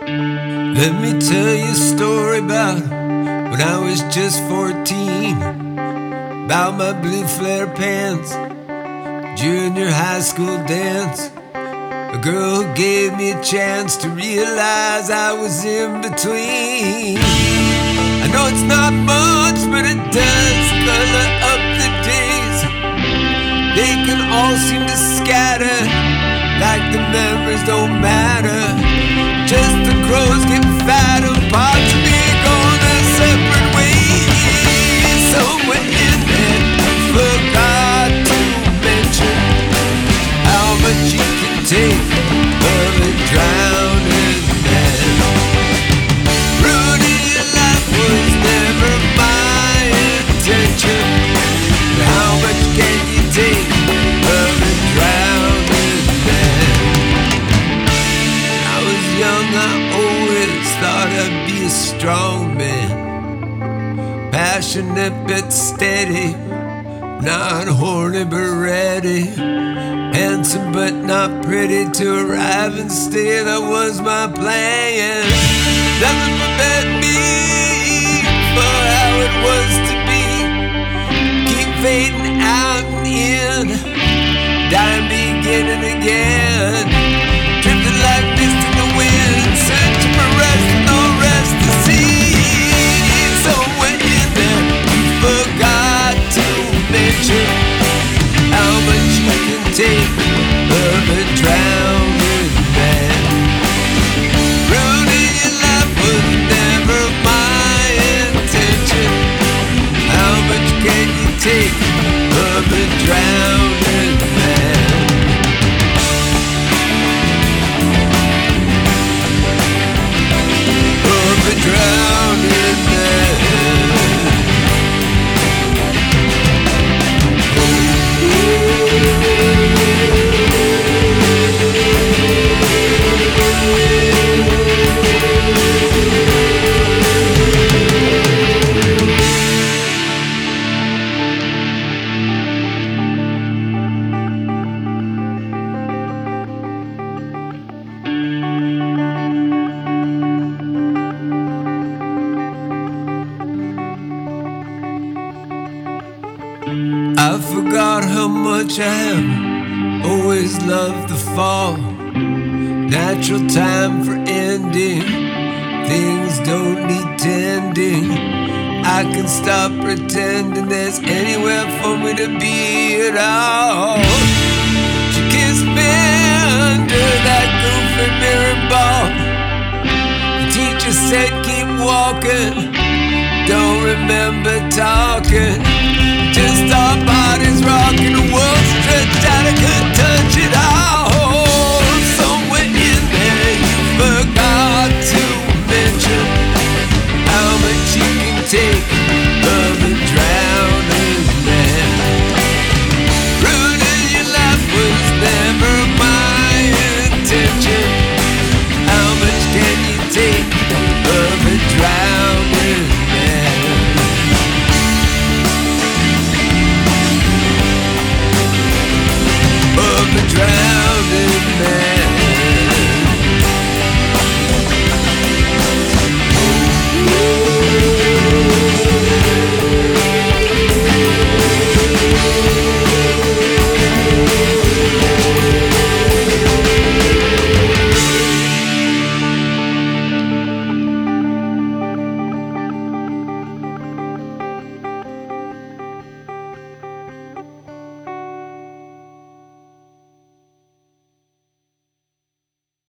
Let me tell you a story about when I was just 14. About my blue flare pants, junior high school dance. A girl who gave me a chance to realize I was in between. I know it's not much, but it does color up the days. They can all seem to scatter like the memories don't matter. Just the crows get fatter, parts of me going their separate ways. Somewhere in there, forgot to mention how much you can take of a drowning man. Ruining your life was never my intention. But how much can you take of a drowning man? When I was young, I always thought I'd be a strong man, passionate but steady, not horny but ready, handsome but not pretty, to arrive and stay. That was my plan. Nothing prepared me for how it was to be. Keep fading out and in, dying, beginning again. Drifting like mist in the wind, searching for rest, no rest to see. Somewhere in there, you forgot to mention how much you can take of a drowning man. Ruining your life was never my intention. How much can you take of a drowning man? Of a drowning man. I forgot how much I have always loved the fall. Natural time for ending, things don't need tending. I can stop pretending there's anywhere for me to be at all.